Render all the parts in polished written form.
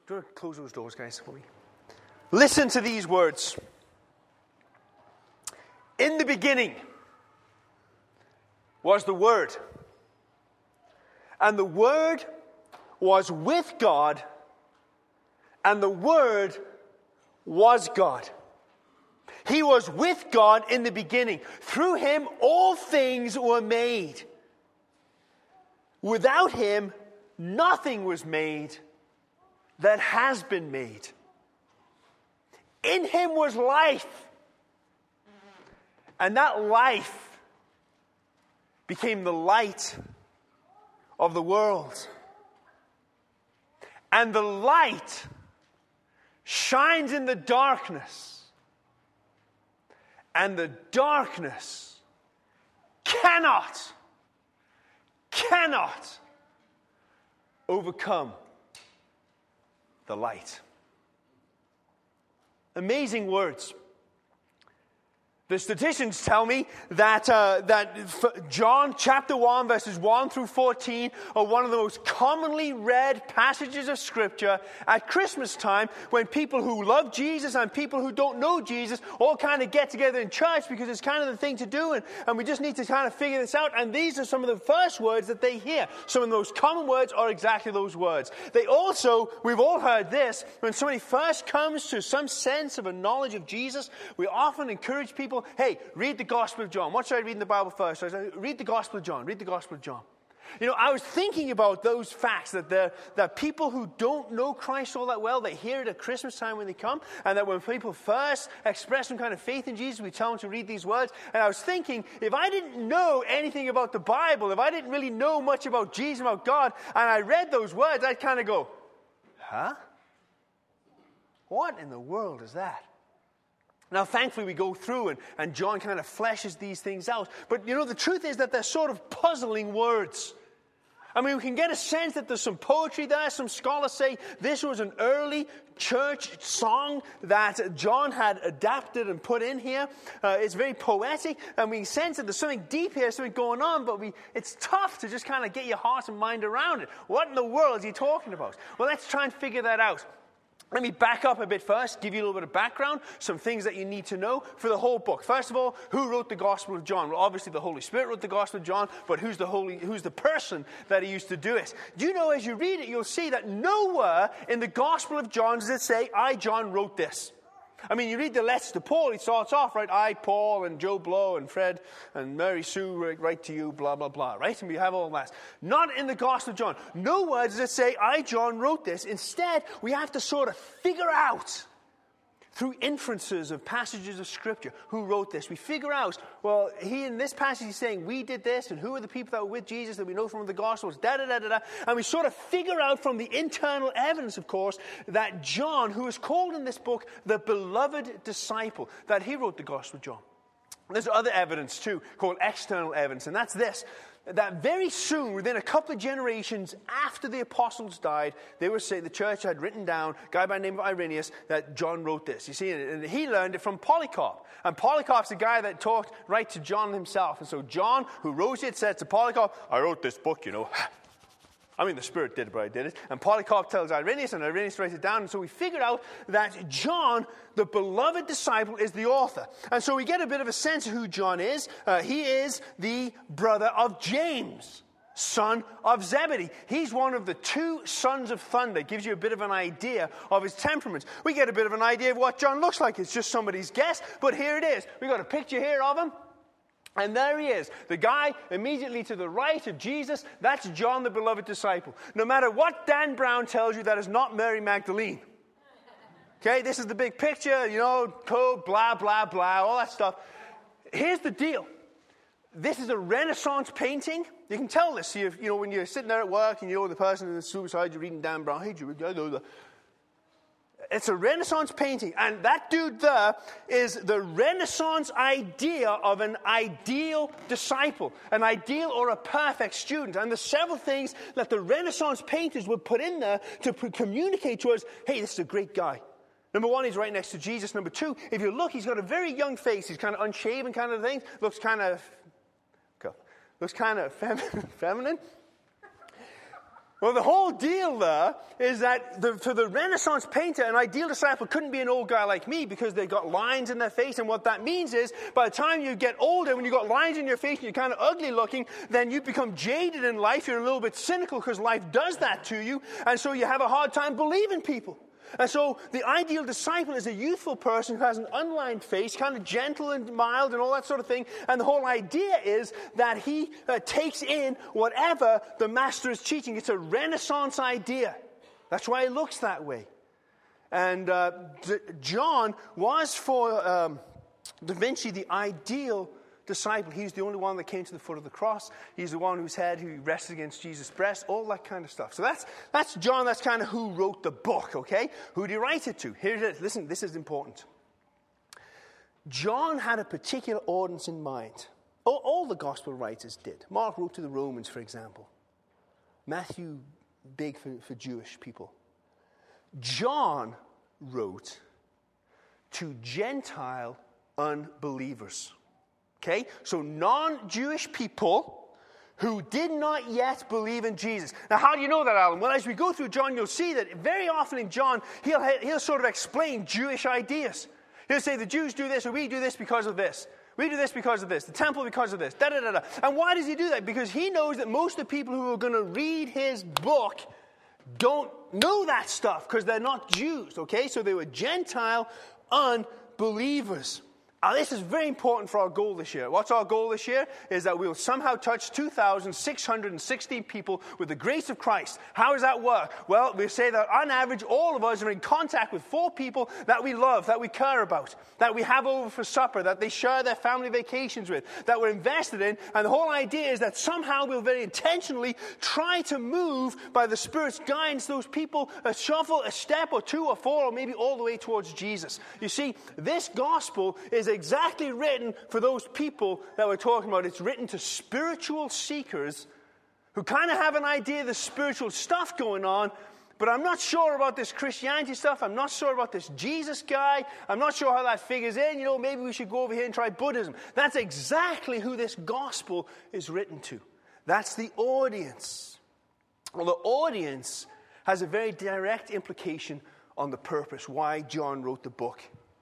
Do you want to close those doors, guys, for me? Listen to these words. In the beginning was the Word, and the Word was with God, and the Word was God. He was with God in the beginning. Through him all things were made. Without him nothing was made that has been made. In him was life, and that life became the light of the world. And the light shines in the darkness, and the darkness cannot overcome the light. Amazing words. The statistics tell me that John chapter 1 verses 1 through 14 are one of the most commonly read passages of Scripture at Christmas time, when people who love Jesus and people who don't know Jesus all kind of get together in church because it's kind of the thing to do, and we just need to kind of figure this out. And these are some of the first words that they hear. Some of the most common words are exactly those words. They also, we've all heard this, when somebody first comes to some sense of a knowledge of Jesus, we often encourage people, hey, read the Gospel of John. What should I read in the Bible first? I say, read the Gospel of John. Read the Gospel of John. You know, I was thinking about those facts, that people who don't know Christ all that well, they hear it at Christmas time when they come, and that when people first express some kind of faith in Jesus, we tell them to read these words. And I was thinking, if I didn't know anything about the Bible, if I didn't really know much about Jesus, about God, and I read those words, I'd kind of go, huh? What in the world is that? Now, thankfully, we go through and John kind of fleshes these things out. But, you know, the truth is that they're sort of puzzling words. I mean, we can get a sense that there's some poetry there. Some scholars say this was an early church song that John had adapted and put in here. It's very poetic, and we sense that there's something deep here, something going on, but it's tough to just kind of get your heart and mind around it. What in the world is he talking about? Well, let's try and figure that out. Let me back up a bit first, give you a little bit of background, some things that you need to know for the whole book. First of all, who wrote the Gospel of John? Well, obviously the Holy Spirit wrote the Gospel of John, but who's the person that he used to do it? Do you know, as you read it, you'll see that nowhere in the Gospel of John does it say, I, John, wrote this. I mean, you read the letters to Paul, he starts off, right, I, Paul, and Joe Blow, and Fred, and Mary Sue, write to you, blah, blah, blah, right? And we have all that. Not in the Gospel of John. Nowhere does it say, I, John, wrote this. Instead, we have to sort of figure out, through inferences of passages of Scripture, who wrote this. We figure out, well, in this passage he's saying, we did this, and who are the people that were with Jesus that we know from the Gospels, da-da-da-da-da. And we sort of figure out from the internal evidence, of course, that John, who is called in this book the beloved disciple, that he wrote the Gospel of John. There's other evidence, too, called external evidence, and that's this. That very soon, within a couple of generations after the apostles died, they were saying the church had written down, a guy by the name of Irenaeus, that John wrote this. You see, and he learned it from Polycarp. And Polycarp's the guy that talked right to John himself. And so John, who wrote it, said to Polycarp, I wrote this book, you know. I mean, the Spirit did it, but I did it. And Polycarp tells Irenaeus, and Irenaeus writes it down. And so we figured out that John, the beloved disciple, is the author. And so we get a bit of a sense of who John is. He is the brother of James, son of Zebedee. He's one of the two sons of thunder. Gives you a bit of an idea of his temperament. We get a bit of an idea of what John looks like. It's just somebody's guess, but here it is. We got a picture here of him. And there he is, the guy immediately to the right of Jesus. That's John, the beloved disciple. No matter what Dan Brown tells you, that is not Mary Magdalene. Okay, this is the big picture, you know, code, blah, blah, blah, all that stuff. Here's the deal. This is a Renaissance painting. You can tell this, you know, when you're sitting there at work and you know the person in the suicide, you're reading Dan Brown. Hey, it's a Renaissance painting, and that dude there is the Renaissance idea of an ideal disciple, an ideal or a perfect student. And there's several things that the Renaissance painters would put in there to communicate to us, hey, this is a great guy. Number one, he's right next to Jesus. Number two, if you look, he's got a very young face. He's kind of unshaven kind of thing. Looks kind of feminine. Well, the whole deal there is that for the Renaissance painter, an ideal disciple couldn't be an old guy like me because they've got lines in their face. And what that means is by the time you get older, when you've got lines in your face and you're kind of ugly looking, then you become jaded in life. You're a little bit cynical because life does that to you. And so you have a hard time believing people. And so the ideal disciple is a youthful person who has an unlined face, kind of gentle and mild and all that sort of thing. And the whole idea is that he takes in whatever the master is teaching. It's a Renaissance idea. That's why he looks that way. And John was for Da Vinci the ideal disciple. He's the only one that came to the foot of the cross. He's the one who rested against Jesus' breast, all that kind of stuff. So that's John. That's kind of who wrote the book, okay? Who did he write it to? Here it is. Listen, this is important. John had a particular audience in mind. All the gospel writers did. Mark wrote to the Romans, for example. Matthew, big for Jewish people. John wrote to Gentile unbelievers. Okay, so non-Jewish people who did not yet believe in Jesus. Now, how do you know that, Alan? Well, as we go through John, you'll see that very often in John, he'll sort of explain Jewish ideas. He'll say the Jews do this, or we do this because of this. We do this because of this. The temple because of this. Da-da-da-da. And why does he do that? Because he knows that most of the people who are going to read his book don't know that stuff because they're not Jews. Okay, so they were Gentile unbelievers. Now, this is very important for our goal this year. What's our goal this year? Is that we will somehow touch 2,616 people with the grace of Christ. How does that work? Well, we say that on average, all of us are in contact with 4 people that we love, that we care about, that we have over for supper, that they share their family vacations with, that we're invested in. And the whole idea is that somehow we'll very intentionally try to move by the Spirit's guidance those people a shuffle, a step or 2 or 4 or maybe all the way towards Jesus. You see, this gospel is exactly written for those people that we're talking about. It's written to spiritual seekers who kind of have an idea of the spiritual stuff going on, but I'm not sure about this Christianity stuff. I'm not sure about this Jesus guy. I'm not sure how that figures in. Maybe we should go over here and try Buddhism. That's exactly who this gospel is written to. That's the audience. Well, the audience has a very direct implication on the purpose, why John wrote the book.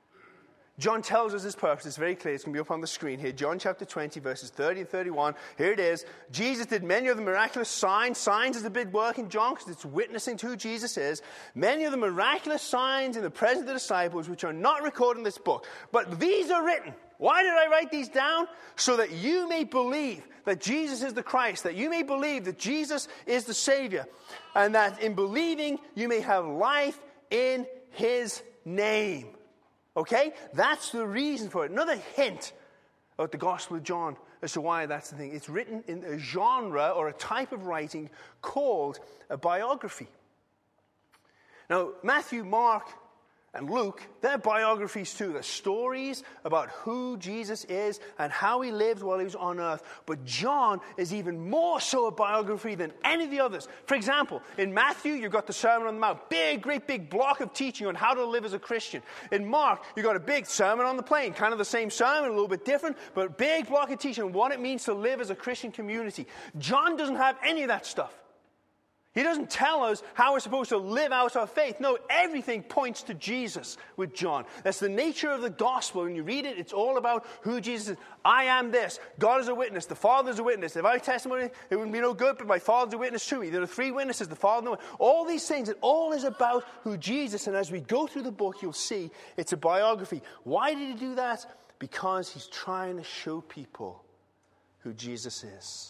John tells us his purpose. It's very clear. It's going to be up on the screen here. John chapter 20, verses 30 and 31. Here it is. Jesus did many of the miraculous signs. Signs is a big word in John because it's witnessing to who Jesus is. Many of the miraculous signs in the presence of the disciples, which are not recorded in this book. But these are written. Why did I write these down? So that you may believe that Jesus is the Christ. That you may believe that Jesus is the Savior. And that in believing, you may have life in his name. Okay? That's the reason for it. Another hint of the Gospel of John as to why that's the thing. It's written in a genre or a type of writing called a biography. Now, Matthew, Mark, and Luke, they're biographies too. They're stories about who Jesus is and how he lived while he was on earth. But John is even more so a biography than any of the others. For example, in Matthew, you've got the Sermon on the Mount. Great big block of teaching on how to live as a Christian. In Mark, you've got a big Sermon on the Plain. Kind of the same sermon, a little bit different, but big block of teaching on what it means to live as a Christian community. John doesn't have any of that stuff. He doesn't tell us how we're supposed to live out our faith. No, everything points to Jesus with John. That's the nature of the gospel. When you read it, it's all about who Jesus is. I am this. God is a witness. The Father is a witness. If I have testimony, it wouldn't be no good, but my Father's a witness to me. There are 3 witnesses, the Father and the Witness. All these things, it all is about who Jesus. And as we go through the book, you'll see it's a biography. Why did he do that? Because he's trying to show people who Jesus is.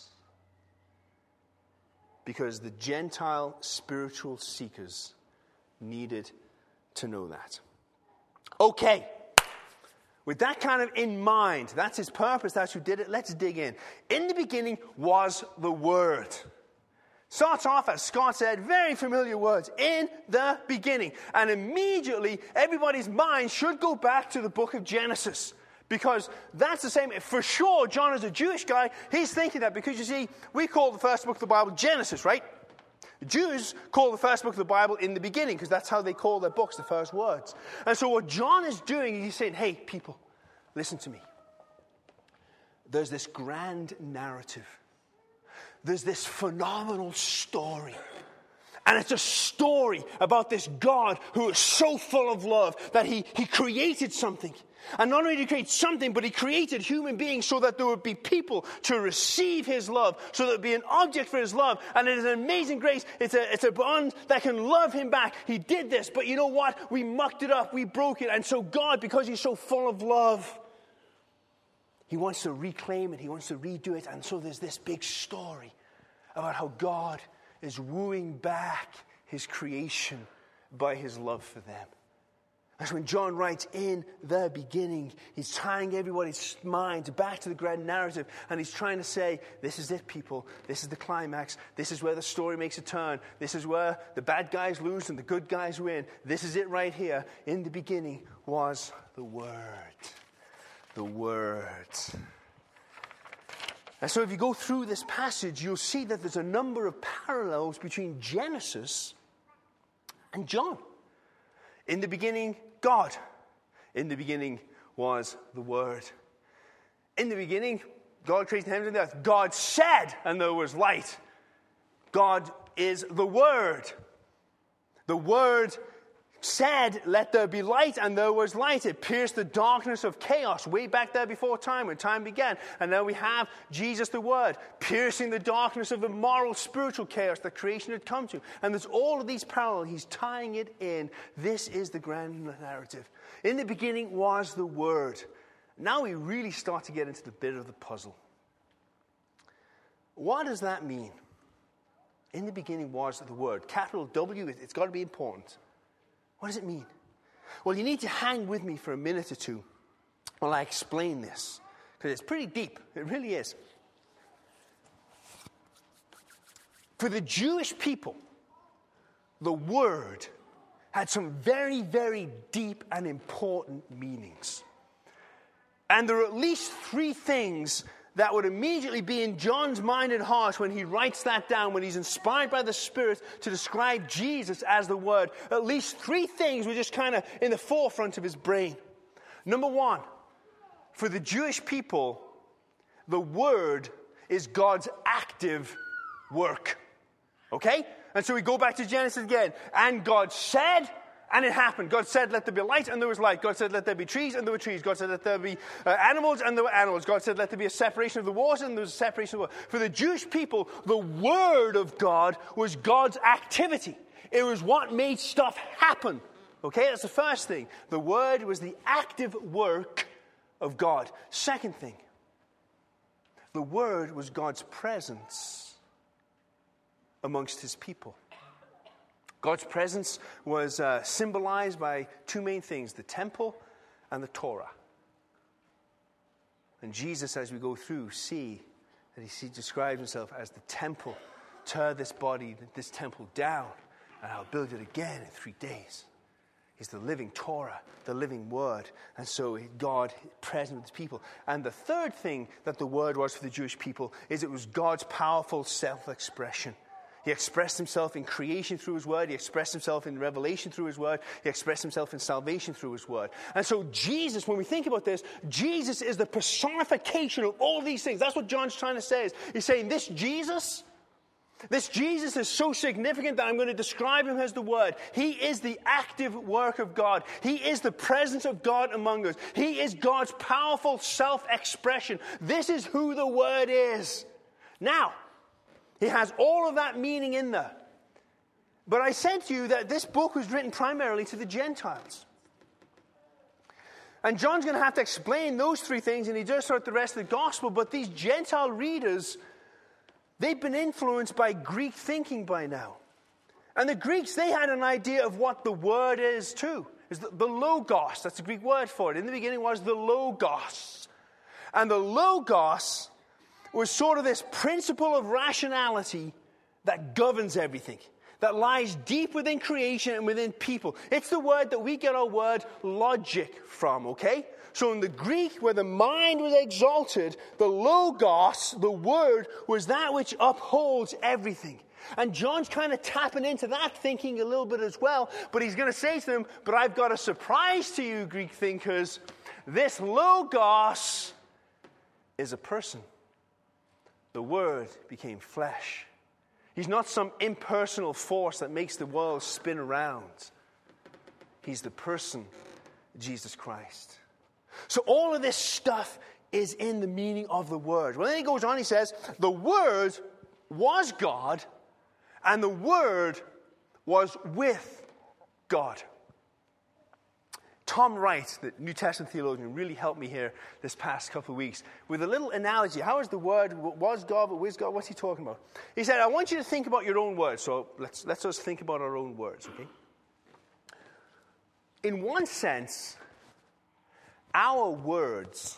Because the Gentile spiritual seekers needed to know that. Okay. With that kind of in mind, that's his purpose, that's who did it, let's dig in. In the beginning was the Word. Starts off, as Scott said, very familiar words. In the beginning. And immediately, everybody's mind should go back to the book of Genesis. Because that's the same. For sure, John is a Jewish guy. He's thinking that because, you see, we call the first book of the Bible Genesis, right? The Jews call the first book of the Bible in the beginning because that's how they call their books, the first words. And so what John is doing, he's saying, hey, people, listen to me. There's this grand narrative. There's this phenomenal story And it's a story about this God who is so full of love that he created something. And not only did he create something, but he created human beings so that there would be people to receive his love, so that there would be an object for his love. And it is an amazing grace. It's a bond that can love him back. He did this, but you know what? We mucked it up. We broke it. And so God, because he's so full of love, he wants to reclaim it. He wants to redo it. And so there's this big story about how God is wooing back his creation by his love for them. That's when John writes, in the beginning, he's tying everybody's minds back to the grand narrative, and he's trying to say, this is it, people. This is the climax. This is where the story makes a turn. This is where the bad guys lose and the good guys win. This is it right here. In the beginning was the Word. The Word. And so if you go through this passage, you'll see that there's a number of parallels between Genesis and John. In the beginning, God. In the beginning was the Word. In the beginning, God created the heavens and the earth. God said, and there was light. God is the Word. The Word said, let there be light, and there was light. It pierced the darkness of chaos way back there before time, when time began. And now we have Jesus the Word, piercing the darkness of the moral, spiritual chaos that creation had come to. And there's all of these parallels. He's tying it in. This is the grand narrative. In the beginning was the Word. Now we really start to get into the bit of the puzzle. What does that mean? In the beginning was the Word. Capital W, it's got to be important. What does it mean? Well, you need to hang with me for a minute or two while I explain this, because it's pretty deep. It really is. For the Jewish people, the Word had some very, very deep and important meanings. And there are at least three things that would immediately be in John's mind and heart when he writes that down, when he's inspired by the Spirit to describe Jesus as the Word. At least three things were just kind of in the forefront of his brain. Number one, for the Jewish people, the Word is God's active work. Okay? And so we go back to Genesis again. And God said, and it happened. God said, let there be light, and there was light. God said, let there be trees, and there were trees. God said, let there be animals, and there were animals. God said, let there be a separation of the waters, and there was a separation of the water. For the Jewish people, the Word of God was God's activity. It was what made stuff happen. Okay, that's the first thing. The Word was the active work of God. Second thing, the Word was God's presence amongst his people. God's presence was symbolized by two main things, the temple and the Torah. And Jesus, as we go through, see that he describes himself as the temple. Tear this body, this temple down, and I'll build it again in 3 days. He's the living Torah, the living Word. And so God present with his people. And the third thing that the Word was for the Jewish people is it was God's powerful self-expression. He expressed himself in creation through his Word. He expressed himself in revelation through his Word. He expressed himself in salvation through his Word. And so Jesus, when we think about this, Jesus is the personification of all these things. That's what John's trying to say. He's saying this Jesus is so significant that I'm going to describe him as the Word. He is the active work of God. He is the presence of God among us. He is God's powerful self-expression. This is who the Word is. Now, he has all of that meaning in there. But I said to you that this book was written primarily to the Gentiles. And John's going to have to explain those three things, and he does throughout the rest of the gospel. But these Gentile readers, they've been influenced by Greek thinking by now. And the Greeks, they had an idea of what the Word is too. It's the Logos, that's the Greek word for it. In the beginning was the Logos. And the Logos was sort of this principle of rationality that governs everything, that lies deep within creation and within people. It's the word that we get our word logic from, okay? So in the Greek, where the mind was exalted, the Logos, the Word, was that which upholds everything. And John's kind of tapping into that thinking a little bit as well, but he's going to say to them, but I've got a surprise to you, Greek thinkers. This Logos is a person. The Word became flesh. He's not some impersonal force that makes the world spin around. He's the person, Jesus Christ. So all of this stuff is in the meaning of the Word. Well, then he goes on, he says, the Word was God, and the Word was with God. Tom Wright, the New Testament theologian, really helped me here this past couple of weeks with a little analogy. How is the Word was God, but with God? What's he talking about? He said, I want you to think about your own words. So let's us think about our own words, okay? In one sense, our words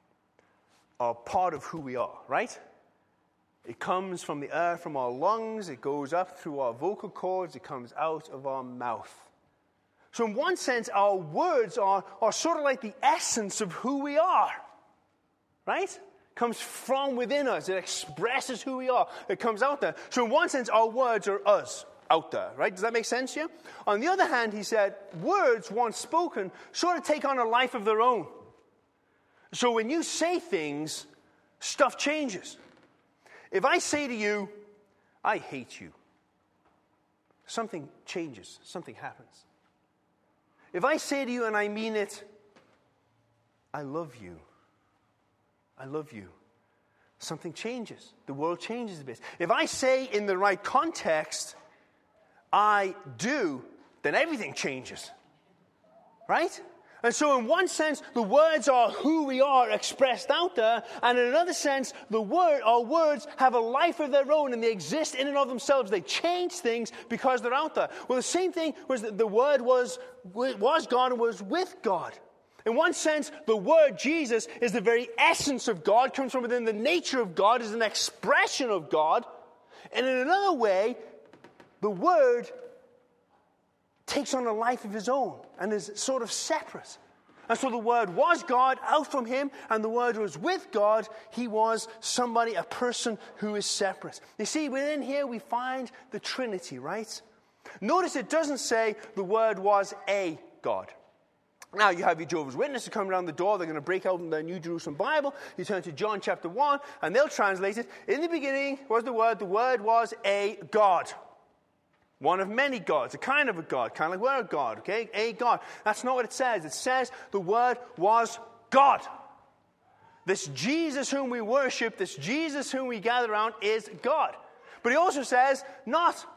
are part of who we are, right? It comes from the air from our lungs. It goes up through our vocal cords. It comes out of our mouth. So in one sense, our words are sort of like the essence of who we are, right? It comes from within us. It expresses who we are. It comes out there. So in one sense, our words are us out there, right? Does that make sense to you? On the other hand, he said, words once spoken sort of take on a life of their own. So when you say things, stuff changes. If I say to you, I hate you, something changes. Something happens. If I say to you and I mean it, I love you. I love you. Something changes. The world changes a bit. If I say in the right context, I do, then everything changes. Right? And so in one sense, the words are who we are expressed out there. And in another sense, our words have a life of their own and they exist in and of themselves. They change things because they're out there. Well, the same thing was that the Word was God and was with God. In one sense, the Word, Jesus, is the very essence of God, comes from within the nature of God, is an expression of God. And in another way, the Word takes on a life of his own and is sort of separate. And so the Word was God, out from him, and the Word was with God. He was somebody, a person who is separate. You see, within here we find the Trinity, right? Notice it doesn't say the Word was a God. Now, you have your Jehovah's Witnesses coming around the door. They're going to break out in the New Jerusalem Bible. You turn to John chapter 1, and they'll translate it. In the beginning was the Word was a God. One of many gods, a kind of a God, kind of like we're a God, okay? A God. That's not what it says. It says the Word was God. This Jesus whom we worship, this Jesus whom we gather around is God. But he also says not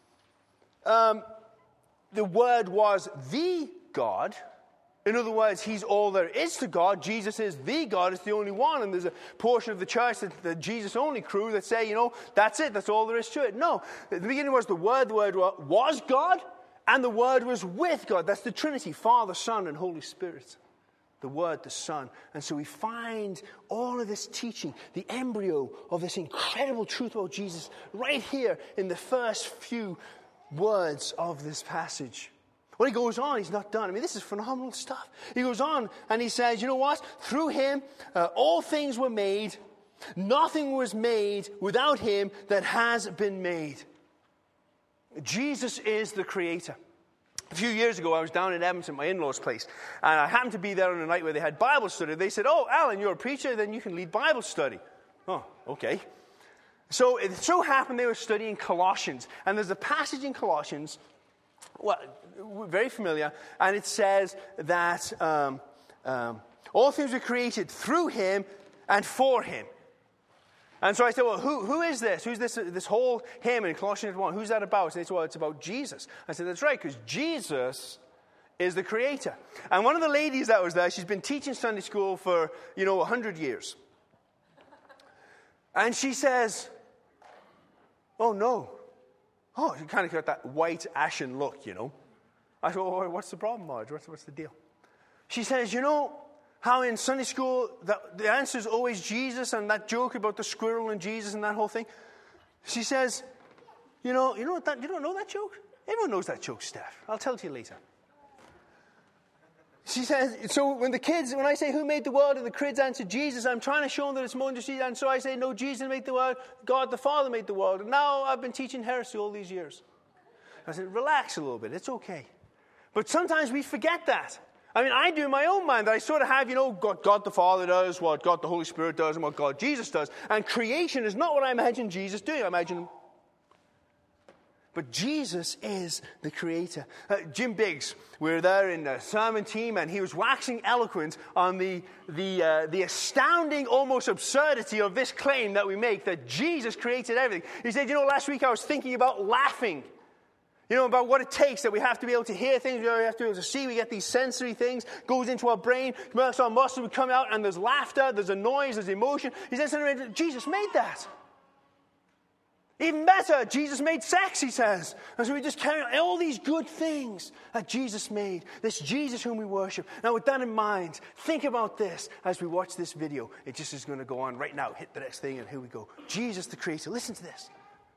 the Word was the God. In other words, he's all there is to God. Jesus is the God. It's the only one. And there's a portion of the church, the Jesus-only crew, that say, that's it. That's all there is to it. No. At the beginning was the Word. The Word was God. And the Word was with God. That's the Trinity, Father, Son, and Holy Spirit. The Word, the Son. And so we find all of this teaching, the embryo of this incredible truth about Jesus, right here in the first few words of this passage. Well, he goes on, he's not done. I mean, this is phenomenal stuff. He goes on and he says, you know what? Through him, all things were made. Nothing was made without him that has been made. Jesus is the creator. A few years ago, I was down in Edmonton, my in-laws' place, and I happened to be there on a night where they had Bible study. They said, oh, Alan, you're a preacher, then you can lead Bible study. Oh, okay. So it so happened they were studying Colossians, and there's a passage in Colossians, well, very familiar, and it says that all things were created through him and for him. And so I said, well, who is this? Who's this whole hymn in Colossians 1? Who's that about? And they said, well, it's about Jesus. I said, that's right, because Jesus is the creator. And one of the ladies that was there, she's been teaching Sunday school for, 100 years. And she says, oh, no. Oh, you kind of got that white, ashen look, I said, well, what's the problem, Marge? What's the deal? She says, how in Sunday school the answer is always Jesus, and that joke about the squirrel and Jesus and that whole thing. She says, you don't know that joke? Everyone knows that joke, Steph. I'll tell it to you later. She says, so when I say who made the world and the kids answer Jesus, I'm trying to show them that it's more than just Jesus. And so I say, no, Jesus made the world, God the Father made the world. And now I've been teaching heresy all these years. I said, relax a little bit, it's okay. But sometimes we forget that. I mean, I do in my own mind that I sort of have, God the Father does, what God the Holy Spirit does, and what God Jesus does. And creation is not what I imagine Jesus doing. I imagine him But Jesus is the creator. Jim Biggs, we were there in the sermon team, and he was waxing eloquent on the astounding, almost absurdity of this claim that we make, that Jesus created everything. He said, last week I was thinking about laughing. About what it takes, that we have to be able to hear things, we have to be able to see, we get these sensory things, goes into our brain, our muscles would come out, and there's laughter, there's a noise, there's emotion. He says, Jesus made that. Even better, Jesus made sex, he says. And so we just carry on all these good things that Jesus made. This Jesus whom we worship. Now with that in mind, think about this as we watch this video. It just is going to go on right now. Hit the next thing and here we go. Jesus the creator. Listen to this.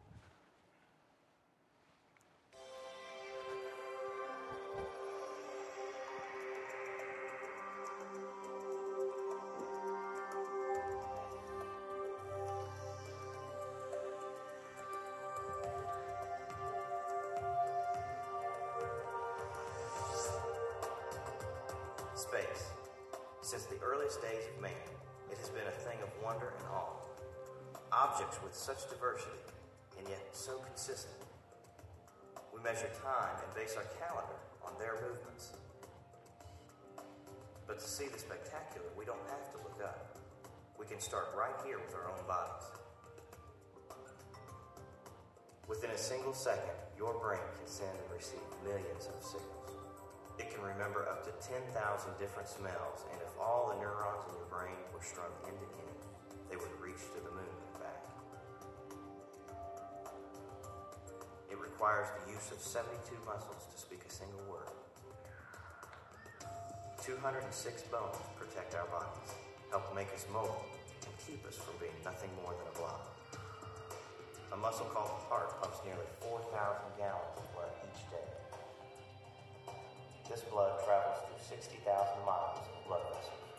Space. Since the earliest days of man, it has been a thing of wonder and awe. Objects with such diversity, and yet so consistent. We measure time and base our calendar on their movements. But to see the spectacular, we don't have to look up. We can start right here with our own bodies. Within a single second, your brain can send and receive millions of signals. It can remember up to 10,000 different smells, and if all the neurons in your brain were strung end to end, they would reach to the moon and back. It requires the use of 72 muscles to speak a single word. 206 bones protect our bodies, help make us mobile, and keep us from being nothing more than a blob. A muscle called the heart pumps nearly 4,000 gallons of blood each day. This blood travels through 60,000 miles of blood vessels.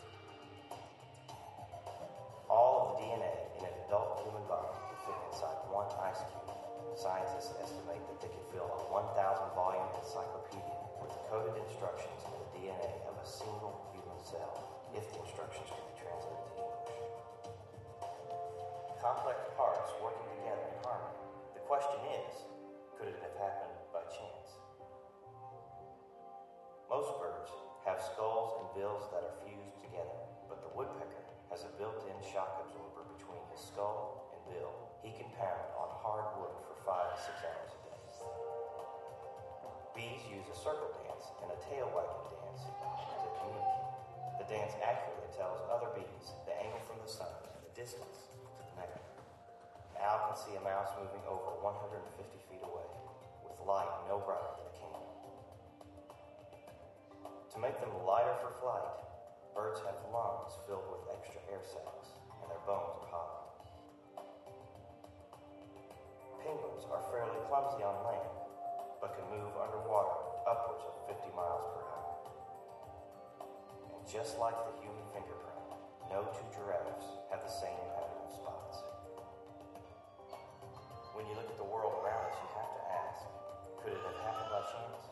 All of the DNA in an adult human body can fit inside one ice cube. Scientists estimate that they can fill a 1,000-volume encyclopedia with the coded instructions in the DNA of a single human cell, if the instructions can be translated to English. Complex parts working together in harmony. The question is, could it have happened by chance? Most birds have skulls and bills that are fused together, but the woodpecker has a built-in shock absorber between his skull and bill. He can pound on hard wood for 5 to 6 hours a day. Bees use a circle dance and a tail wagging dance to communicate. The dance accurately tells other bees the angle from the sun and the distance to the nectar. An owl can see a mouse moving over 150 feet away with light no brighter than a candle. To make them lighter for flight, birds have lungs filled with extra air sacs, and their bones are hollow. Penguins are fairly clumsy on land, but can move underwater upwards of 50 miles per hour. And just like the human fingerprint, no two giraffes have the same pattern of spots. When you look at the world around us, you have to ask, could it have happened by chance?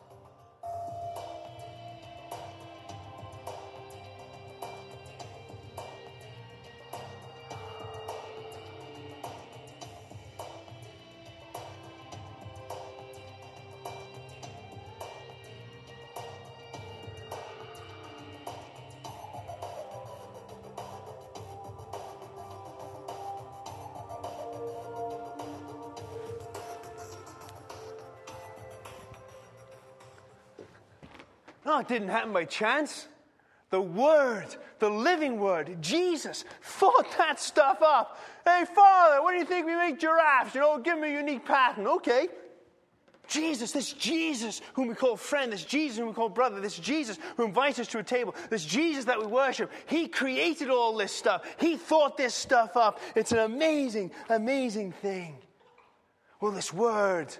No, it didn't happen by chance. The Word, the living Word, Jesus, thought that stuff up. Hey, Father, what do you think we make giraffes? Give them a unique pattern. Okay. Jesus, this Jesus whom we call friend, this Jesus whom we call brother, this Jesus who invites us to a table, this Jesus that we worship, He created all this stuff. He thought this stuff up. It's an amazing, amazing thing. Well, this Word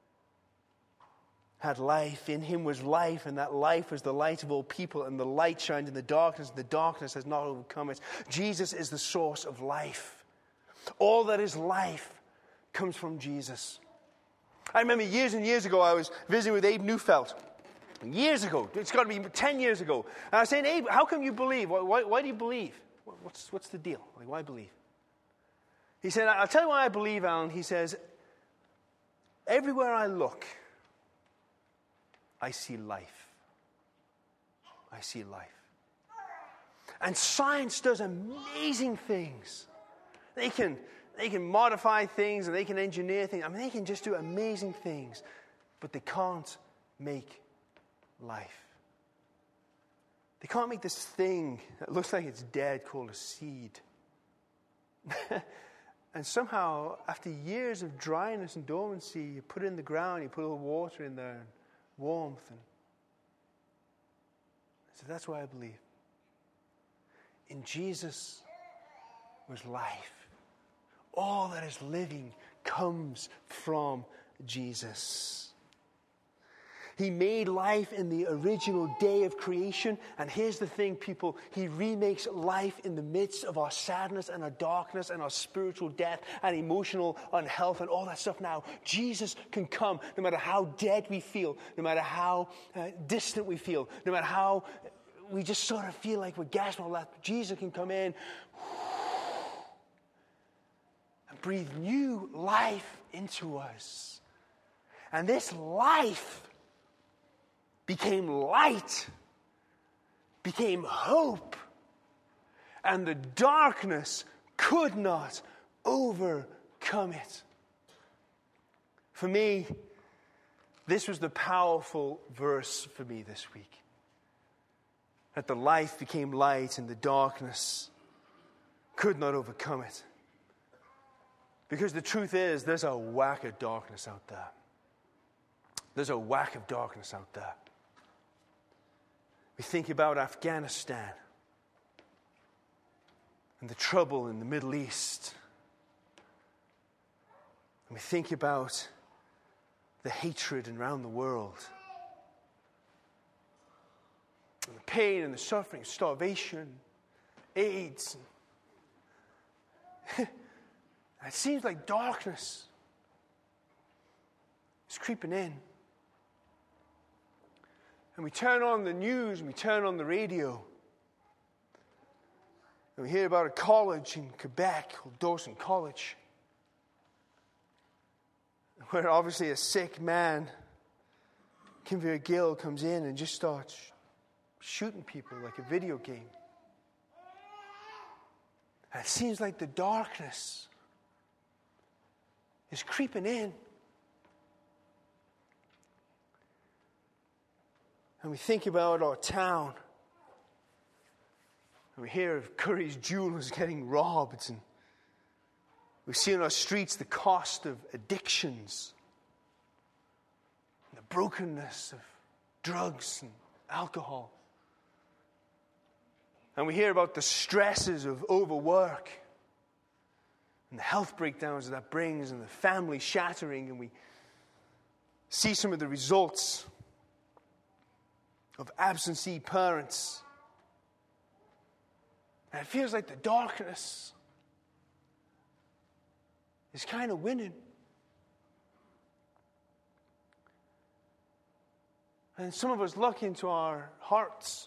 had life. In Him was life, and that life was the light of all people, and the light shined in the darkness, and the darkness has not overcome it. Jesus is the source of life. All that is life comes from Jesus. I remember years and years ago, I was visiting with Abe Neufeld. Years ago. It's got to be 10 years ago. And I was saying, Abe, how come you believe? Why do you believe? What's the deal? Why believe? He said, I'll tell you why I believe, Alan. He says, Everywhere I look, I see life. I see life. And science does amazing things. They can modify things and they can engineer things. I mean, they can just do amazing things. But they can't make life. They can't make this thing that looks like it's dead called a seed. And somehow, after years of dryness and dormancy, you put it in the ground, you put a little water in there, and warmth. And so that's why I believe. In Jesus was life. All that is living comes from Jesus. He made life in the original day of creation. And here's the thing, people. He remakes life in the midst of our sadness and our darkness and our spiritual death and emotional unhealth and all that stuff now. Jesus can come no matter how dead we feel, no matter how distant we feel, no matter how we just sort of feel like we're gasping all that. Jesus can come in and breathe new life into us. And this life became light, became hope, and the darkness could not overcome it. For me, this was the powerful verse for me this week. That the life became light and the darkness could not overcome it. Because the truth is, there's a whack of darkness out there. There's a whack of darkness out there. We think about Afghanistan and the trouble in the Middle East. And we think about the hatred around the world. And the pain and the suffering, starvation, AIDS. It seems like darkness is creeping in. And we turn on the news and we turn on the radio. And we hear about a college in Quebec called Dawson College, where obviously a sick man, Kimvir Gill, comes in and just starts shooting people like a video game. And it seems like the darkness is creeping in. And we think about our town. And we hear of Curry's Jewelers getting robbed. And we see on our streets the cost of addictions. And the brokenness of drugs and alcohol. And we hear about the stresses of overwork. And the health breakdowns that brings. And the family shattering. And we see some of the results of absentee parents. And it feels like the darkness is kind of winning. And some of us look into our hearts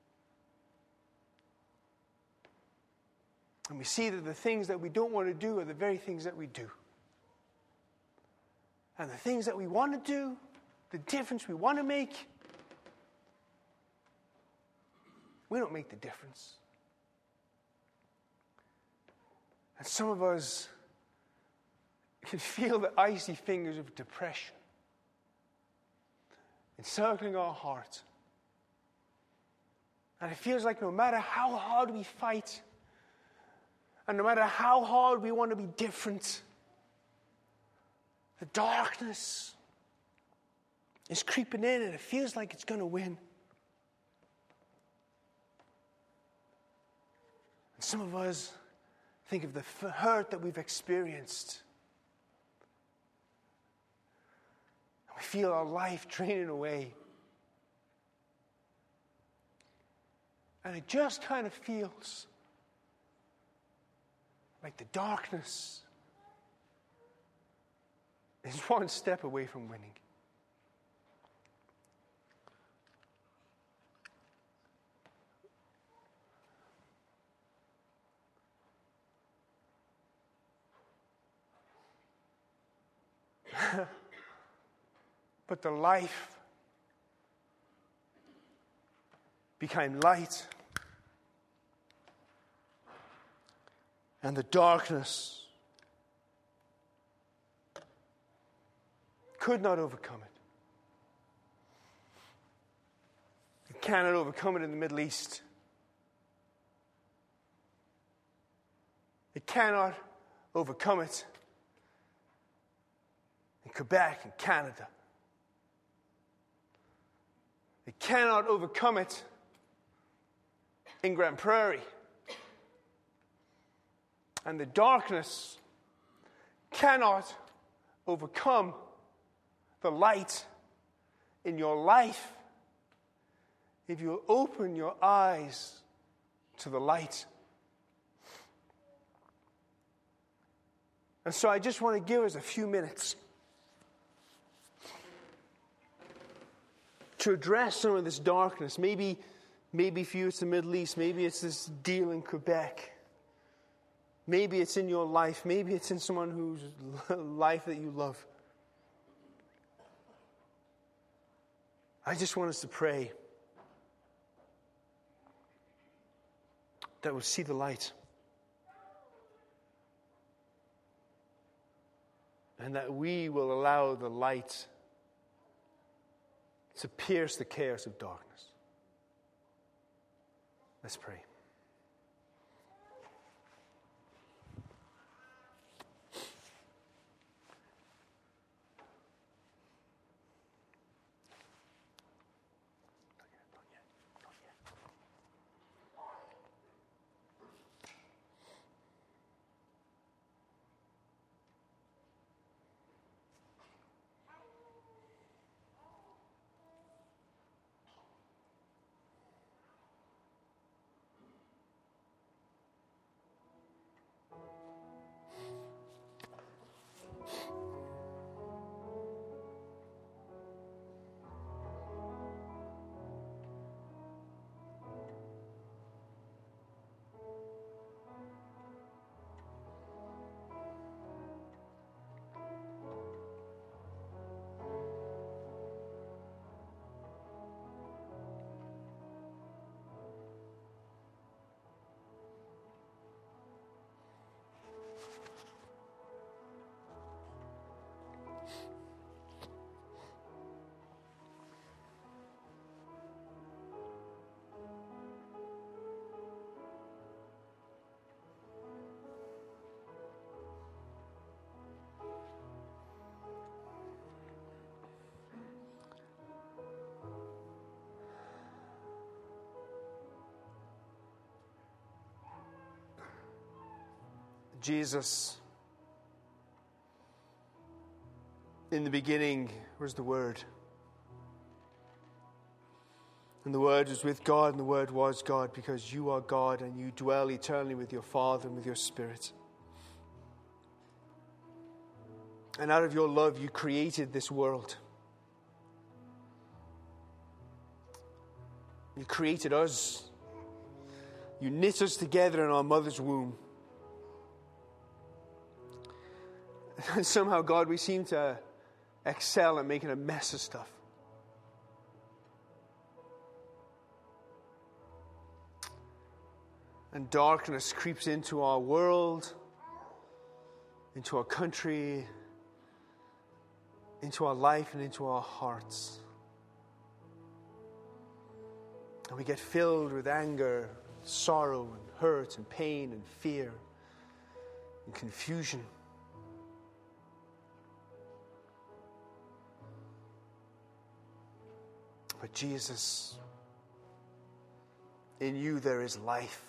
and we see that the things that we don't want to do are the very things that we do. And the things that we want to do, the difference we want to make, we don't make the difference. And some of us can feel the icy fingers of depression encircling our heart. And it feels like no matter how hard we fight, and no matter how hard we want to be different, the darkness is creeping in and it feels like it's going to win. And some of us think of the hurt that we've experienced. And we feel our life draining away. And it just kind of feels like the darkness is one step away from winning. But the life became light, and the darkness could not overcome it. It cannot overcome it in the Middle East. It cannot overcome it in Quebec and Canada. It cannot overcome it in Grand Prairie. And the darkness cannot overcome the light in your life if you open your eyes to the light. And so I just want to give us a few minutes to address some of this darkness. Maybe for you it's the Middle East. Maybe it's this deal in Quebec. Maybe it's in your life. Maybe it's in someone whose life that you love. I just want us to pray that we'll see the light. And that we will allow the light to pierce the chaos of darkness. Let's pray. Jesus, in the beginning was the Word. And the Word was with God, and the Word was God, because you are God and you dwell eternally with your Father and with your Spirit. And out of your love, you created this world. You created us. You knit us together in our mother's womb. And somehow, God, we seem to excel at making a mess of stuff. And darkness creeps into our world, into our country, into our life, and into our hearts. And we get filled with anger, sorrow, and hurt, and pain, and fear, and confusion. But Jesus, in you there is life.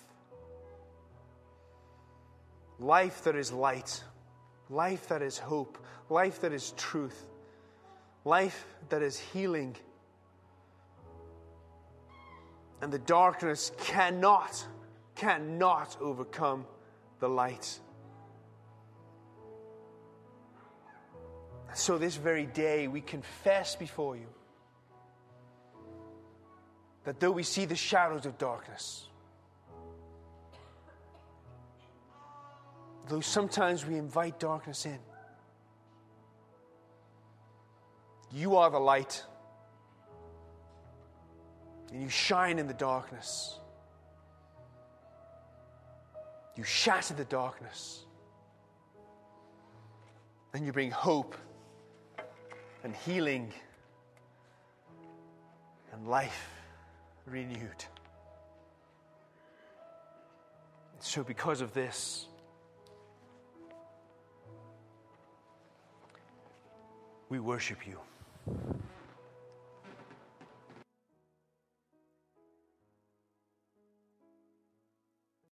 Life that is light. Life that is hope. Life that is truth. Life that is healing. And the darkness cannot overcome the light. So this very day we confess before you that though we see the shadows of darkness, though sometimes we invite darkness in, You are the light. And you shine in the darkness. You shatter the darkness. And you bring hope and healing and life renewed. So because of this, we worship you.